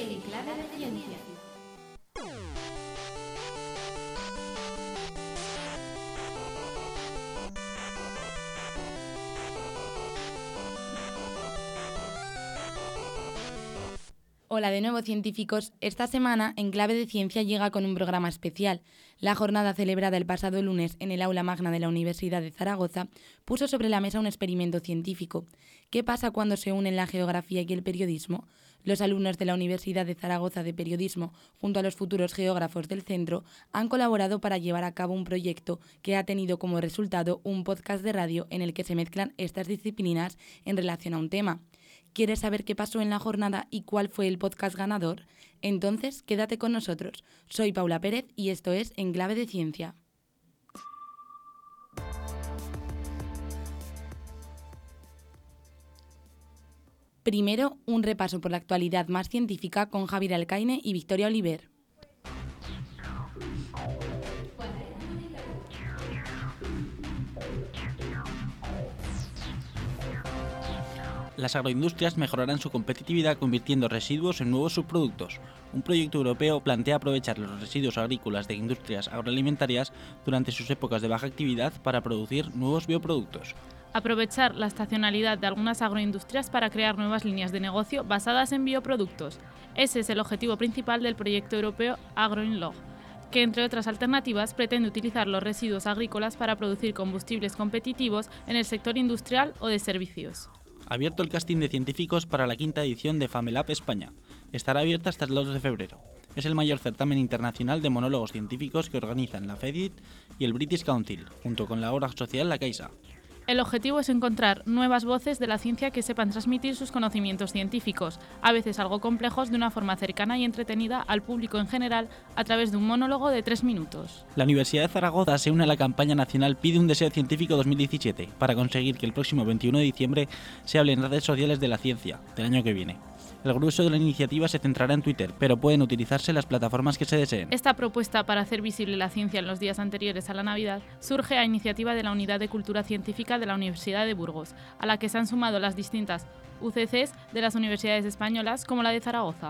En Clave de Ciencia. Hola de nuevo, científicos. Esta semana, En Clave de Ciencia llega con un programa especial. La jornada celebrada el pasado lunes en el aula magna de la Universidad de Zaragoza puso sobre la mesa un experimento científico. ¿Qué pasa cuando se unen la geografía y el periodismo? Los alumnos de la Universidad de Zaragoza de Periodismo, junto a los futuros geógrafos del centro, han colaborado para llevar a cabo un proyecto que ha tenido como resultado un podcast de radio en el que se mezclan estas disciplinas en relación a un tema. ¿Quieres saber qué pasó en la jornada y cuál fue el podcast ganador? Entonces, quédate con nosotros. Soy Paula Pérez y esto es En Clave de Ciencia. Primero, un repaso por la actualidad más científica con Javier Alcaine y Victoria Oliver. Las agroindustrias mejorarán su competitividad convirtiendo residuos en nuevos subproductos. Un proyecto europeo plantea aprovechar los residuos agrícolas de industrias agroalimentarias durante sus épocas de baja actividad para producir nuevos bioproductos. Aprovechar la estacionalidad de algunas agroindustrias para crear nuevas líneas de negocio basadas en bioproductos. Ese es el objetivo principal del proyecto europeo AgroInLog, que entre otras alternativas pretende utilizar los residuos agrícolas para producir combustibles competitivos en el sector industrial o de servicios. Abierto el casting de científicos para la quinta edición de FameLab España. Estará abierta hasta el 2 de febrero. Es el mayor certamen internacional de monólogos científicos que organizan la FEDIT y el British Council, junto con la obra social La Caixa. El objetivo es encontrar nuevas voces de la ciencia que sepan transmitir sus conocimientos científicos, a veces algo complejos, de una forma cercana y entretenida al público en general a través de un monólogo de 3 minutos. La Universidad de Zaragoza se une a la campaña nacional Pide un Deseo Científico 2017 para conseguir que el próximo 21 de diciembre se hable en redes sociales de la ciencia del año que viene. El grueso de la iniciativa se centrará en Twitter, pero pueden utilizarse las plataformas que se deseen. Esta propuesta para hacer visible la ciencia en los días anteriores a la Navidad surge a iniciativa de la Unidad de Cultura Científica de la Universidad de Burgos, a la que se han sumado las distintas UCCs de las universidades españolas como la de Zaragoza.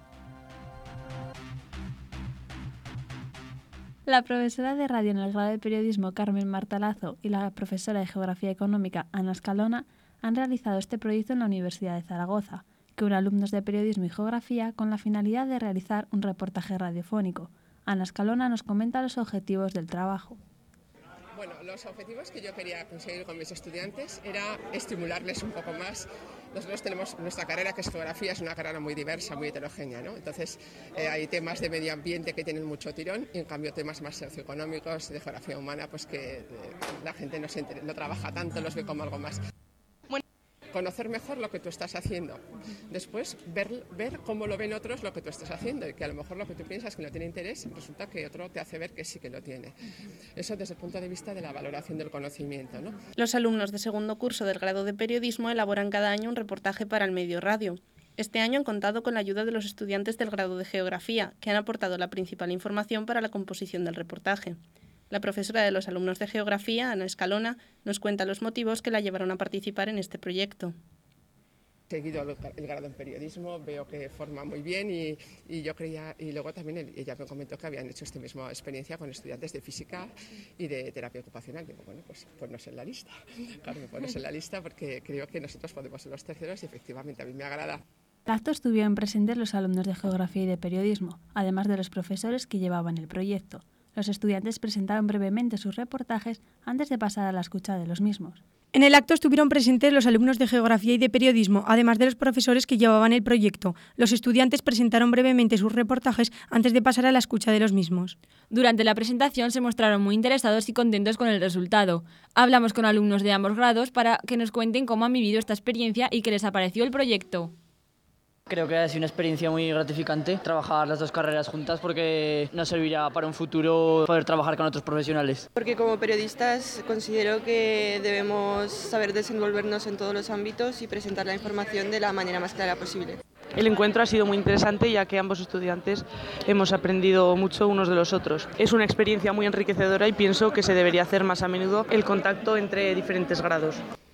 La profesora de radio en el grado de periodismo Carmen Martalazo y la profesora de geografía económica Ana Escalona han realizado este proyecto en la Universidad de Zaragoza, que une alumnos de periodismo y geografía con la finalidad de realizar un reportaje radiofónico. Ana Escalona nos comenta los objetivos del trabajo. Bueno, los objetivos que yo quería conseguir con mis estudiantes era estimularles un poco más. Nosotros tenemos nuestra carrera, que es geografía, es una carrera muy diversa, muy heterogénea, ¿no? Entonces hay temas de medio ambiente que tienen mucho tirón y en cambio temas más socioeconómicos, de geografía humana, pues que la gente no trabaja tanto, los ve como algo más. Conocer mejor lo que tú estás haciendo. Después, ver cómo lo ven otros lo que tú estás haciendo y que a lo mejor lo que tú piensas que no tiene interés, resulta que otro te hace ver que sí que lo tiene. Eso desde el punto de vista de la valoración del conocimiento, ¿no? Los alumnos de segundo curso del grado de periodismo elaboran cada año un reportaje para el medio radio. Este año han contado con la ayuda de los estudiantes del grado de geografía, que han aportado la principal información para la composición del reportaje. La profesora de los alumnos de geografía, Ana Escalona, nos cuenta los motivos que la llevaron a participar en este proyecto. He seguido el grado en periodismo, veo que forma muy bien y yo creía, y luego también ella me comentó que habían hecho esta misma experiencia con estudiantes de física y de terapia ocupacional. Digo, bueno, pues ponnos en la lista. Claro, ponnos en la lista porque creo que nosotros podemos ser los terceros y efectivamente a mí me agrada. El acto estuvieron presentes los alumnos de geografía y de periodismo, además de los profesores que llevaban el proyecto. Los estudiantes presentaron brevemente sus reportajes antes de pasar a la escucha de los mismos. En el acto estuvieron presentes los alumnos de Geografía y de Periodismo, además de los profesores que llevaban el proyecto. Los estudiantes presentaron brevemente sus reportajes antes de pasar a la escucha de los mismos. Durante la presentación se mostraron muy interesados y contentos con el resultado. Hablamos con alumnos de ambos grados para que nos cuenten cómo han vivido esta experiencia y qué les ha parecido el proyecto. Creo que ha sido una experiencia muy gratificante trabajar las dos carreras juntas porque nos servirá para un futuro poder trabajar con otros profesionales. Porque como periodistas considero que debemos saber desenvolvernos en todos los ámbitos y presentar la información de la manera más clara posible. El encuentro ha sido muy interesante ya que ambos estudiantes hemos aprendido mucho unos de los otros. Es una experiencia muy enriquecedora y pienso que se debería hacer más a menudo el contacto entre diferentes grados.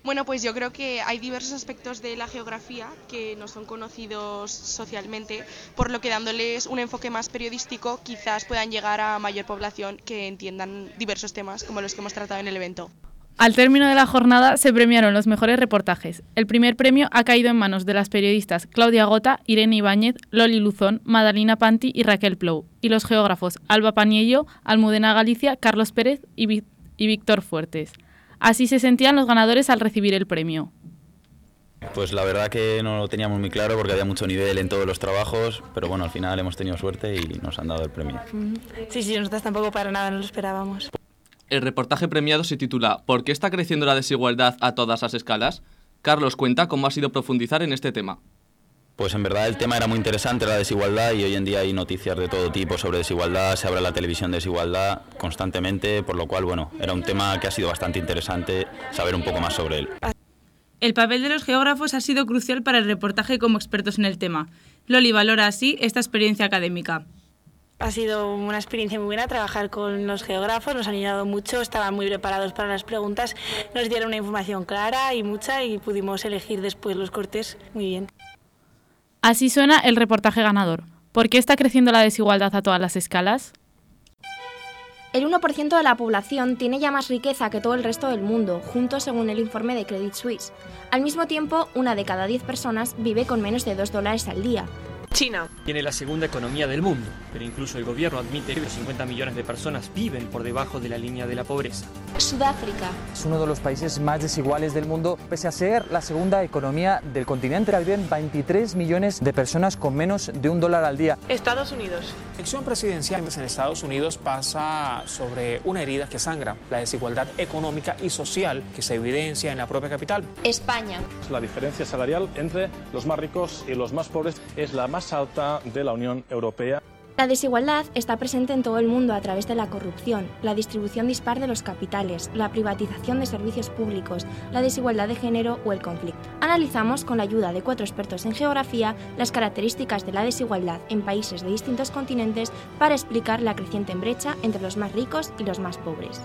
Bueno, pues yo creo que hay diversos aspectos de la geografía que no son conocidos socialmente, por lo que dándoles un enfoque más periodístico quizás puedan llegar a mayor población que entiendan diversos temas como los que hemos tratado en el evento. Al término de la jornada se premiaron los mejores reportajes. El primer premio ha caído en manos de las periodistas Claudia Gota, Irene Ibáñez, Loli Luzón, Madalina Panti y Raquel Plou, y los geógrafos Alba Paniello, Almudena Galicia, Carlos Pérez y Víctor Fuertes. Así se sentían los ganadores al recibir el premio. Pues la verdad que no lo teníamos muy claro porque había mucho nivel en todos los trabajos, pero bueno, al final hemos tenido suerte y nos han dado el premio. Sí, nosotros tampoco para nada no lo esperábamos. El reportaje premiado se titula ¿Por qué está creciendo la desigualdad a todas las escalas? Carlos cuenta cómo ha sido profundizar en este tema. Pues en verdad el tema era muy interesante, la desigualdad, y hoy en día hay noticias de todo tipo sobre desigualdad, se abre la televisión de desigualdad constantemente, por lo cual, bueno, era un tema que ha sido bastante interesante saber un poco más sobre él. El papel de los geógrafos ha sido crucial para el reportaje como expertos en el tema. Loli valora así esta experiencia académica. Ha sido una experiencia muy buena trabajar con los geógrafos, nos han ayudado mucho, estaban muy preparados para las preguntas, nos dieron una información clara y mucha y pudimos elegir después los cortes muy bien. Así suena el reportaje ganador. ¿Por qué está creciendo la desigualdad a todas las escalas? El 1% de la población tiene ya más riqueza que todo el resto del mundo, junto según el informe de Credit Suisse. Al mismo tiempo, 1 de cada 10 personas vive con menos de $2 al día. China tiene la segunda economía del mundo, pero incluso el gobierno admite que 50 millones de personas viven por debajo de la línea de la pobreza. Sudáfrica es uno de los países más desiguales del mundo. Pese a ser la segunda economía del continente, viven 23 millones de personas con menos de $1 al día. Estados Unidos. La elección presidencial en Estados Unidos pasa sobre una herida que sangra, la desigualdad económica y social que se evidencia en la propia capital. España. La diferencia salarial entre los más ricos y los más pobres es la más alta de la Unión Europea. La desigualdad está presente en todo el mundo a través de la corrupción, la distribución dispar de los capitales, la privatización de servicios públicos, la desigualdad de género o el conflicto. Analizamos con la ayuda de 4 expertos en geografía las características de la desigualdad en países de distintos continentes para explicar la creciente brecha entre los más ricos y los más pobres.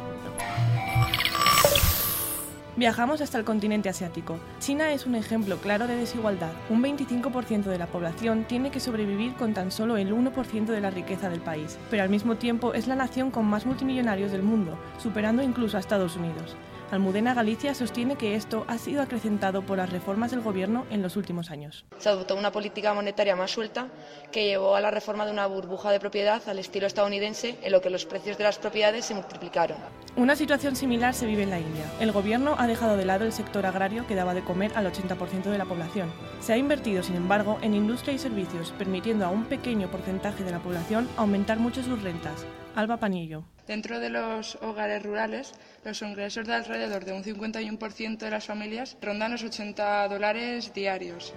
Viajamos hasta el continente asiático. China es un ejemplo claro de desigualdad. Un 25% de la población tiene que sobrevivir con tan solo el 1% de la riqueza del país, pero al mismo tiempo es la nación con más multimillonarios del mundo, superando incluso a Estados Unidos. Almudena Galicia sostiene que esto ha sido acrecentado por las reformas del gobierno en los últimos años. Se adoptó una política monetaria más suelta que llevó a la reforma de una burbuja de propiedad al estilo estadounidense, en lo que los precios de las propiedades se multiplicaron. Una situación similar se vive en la India. El gobierno ha dejado de lado el sector agrario que daba de comer al 80% de la población. Se ha invertido, sin embargo, en industria y servicios, permitiendo a un pequeño porcentaje de la población aumentar mucho sus rentas. Alba Paniello. Dentro de los hogares rurales, los ingresos de alrededor de un 51% de las familias rondan los $80 diarios.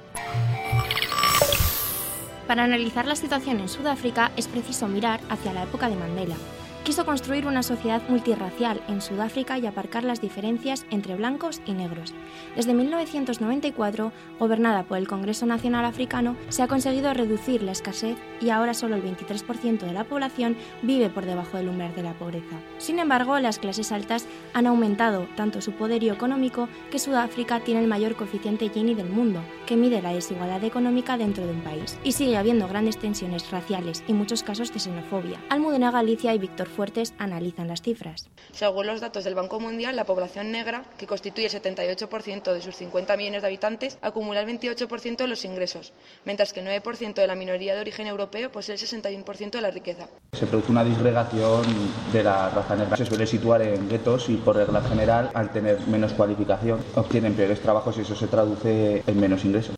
Para analizar la situación en Sudáfrica es preciso mirar hacia la época de Mandela. Quiso construir una sociedad multirracial en Sudáfrica y aparcar las diferencias entre blancos y negros. Desde 1994, gobernada por el Congreso Nacional Africano, se ha conseguido reducir la escasez y ahora solo el 23% de la población vive por debajo del umbral de la pobreza. Sin embargo, las clases altas han aumentado tanto su poderío económico que Sudáfrica tiene el mayor coeficiente Gini del mundo, que mide la desigualdad económica dentro de un país. Y sigue habiendo grandes tensiones raciales y muchos casos de xenofobia. Almudena Galicia y Víctor Fuertes analizan las cifras. Según los datos del Banco Mundial, la población negra, que constituye el 78% de sus 50 millones de habitantes, acumula el 28% de los ingresos, mientras que el 9% de la minoría de origen europeo posee el 61% de la riqueza. Se produce una disgregación de la raza negra. Se suele situar en guetos y, por regla general, al tener menos cualificación, obtienen peores trabajos y eso se traduce en menos ingresos.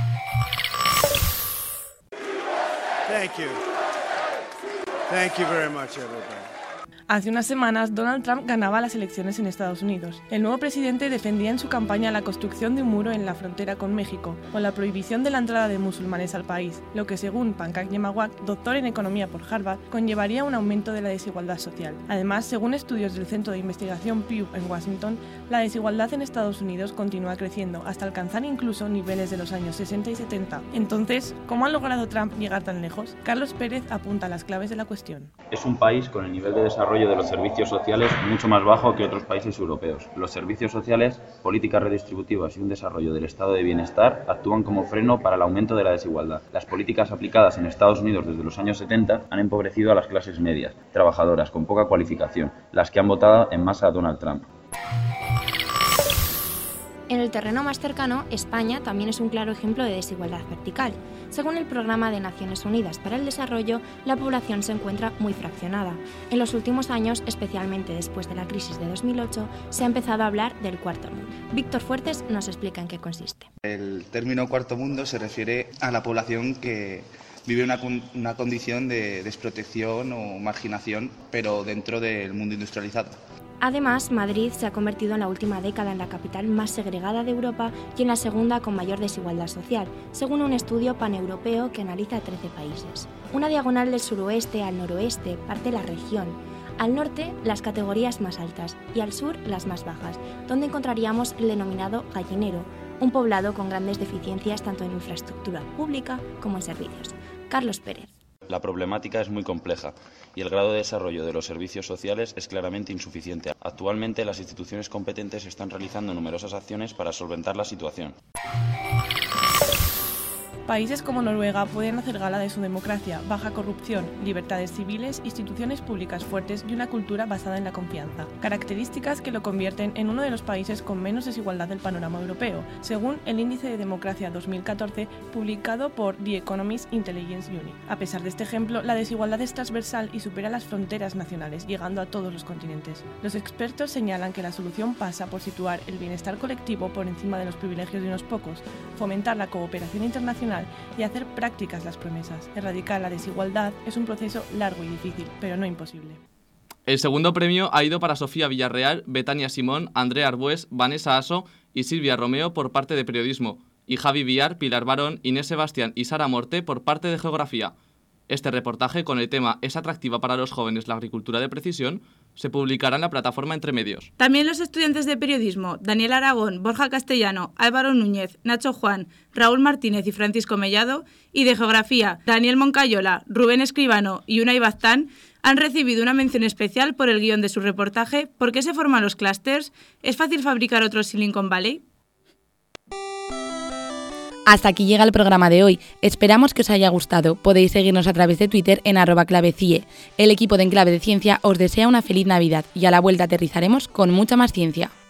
Thank you very much, everybody. Hace unas semanas, Donald Trump ganaba las elecciones en Estados Unidos. El nuevo presidente defendía en su campaña la construcción de un muro en la frontera con México o la prohibición de la entrada de musulmanes al país, lo que, según Pankaj Yemawat, doctor en economía por Harvard, conllevaría un aumento de la desigualdad social. Además, según estudios del Centro de Investigación Pew en Washington, la desigualdad en Estados Unidos continúa creciendo hasta alcanzar incluso niveles de los años 60 y 70. Entonces, ¿cómo ha logrado Trump llegar tan lejos? Carlos Pérez apunta las claves de la cuestión. Es un país con el nivel de desarrollo desarrollo de los servicios sociales mucho más bajo que otros países europeos. Los servicios sociales, políticas redistributivas y un desarrollo del estado de bienestar actúan como freno para el aumento de la desigualdad. Las políticas aplicadas en Estados Unidos desde los años 70 han empobrecido a las clases medias, trabajadoras con poca cualificación, las que han votado en masa a Donald Trump. En el terreno más cercano, España también es un claro ejemplo de desigualdad vertical. Según el Programa de Naciones Unidas para el Desarrollo, la población se encuentra muy fraccionada. En los últimos años, especialmente después de la crisis de 2008, se ha empezado a hablar del cuarto mundo. Víctor Fuertes nos explica en qué consiste. El término cuarto mundo se refiere a la población que vive una condición de desprotección o marginación, pero dentro del mundo industrializado. Además, Madrid se ha convertido en la última década en la capital más segregada de Europa y en la segunda con mayor desigualdad social, según un estudio paneuropeo que analiza 13 países. Una diagonal del suroeste al noroeste parte la región. Al norte, las categorías más altas y al sur, las más bajas, donde encontraríamos el denominado gallinero, un poblado con grandes deficiencias tanto en infraestructura pública como en servicios. Carlos Pérez. La problemática es muy compleja y el grado de desarrollo de los servicios sociales es claramente insuficiente. Actualmente, las instituciones competentes están realizando numerosas acciones para solventar la situación. Países como Noruega pueden hacer gala de su democracia, baja corrupción, libertades civiles, instituciones públicas fuertes y una cultura basada en la confianza, características que lo convierten en uno de los países con menos desigualdad del panorama europeo, según el Índice de Democracia 2014 publicado por The Economist Intelligence Unit. A pesar de este ejemplo, la desigualdad es transversal y supera las fronteras nacionales, llegando a todos los continentes. Los expertos señalan que la solución pasa por situar el bienestar colectivo por encima de los privilegios de unos pocos, fomentar la cooperación internacional y hacer prácticas las promesas. Erradicar la desigualdad es un proceso largo y difícil, pero no imposible. El segundo premio ha ido para Sofía Villarreal, Betania Simón, Andrea Arbués, Vanessa Aso y Silvia Romeo por parte de Periodismo, y Javi Villar, Pilar Barón, Inés Sebastián y Sara Morte por parte de Geografía. Este reportaje con el tema ¿Es atractiva para los jóvenes la agricultura de precisión? Se publicará en la plataforma Entre Medios. También los estudiantes de Periodismo, Daniel Aragón, Borja Castellano, Álvaro Núñez, Nacho Juan, Raúl Martínez y Francisco Mellado, y de Geografía, Daniel Moncayola, Rubén Escribano y Unai Baztán, han recibido una mención especial por el guión de su reportaje ¿Por qué se forman los clústers? ¿Es fácil fabricar otro Silicon Valley? Hasta aquí llega el programa de hoy. Esperamos que os haya gustado. Podéis seguirnos a través de Twitter en @clavecie. El equipo de Enclave de Ciencia os desea una feliz Navidad y a la vuelta aterrizaremos con mucha más ciencia.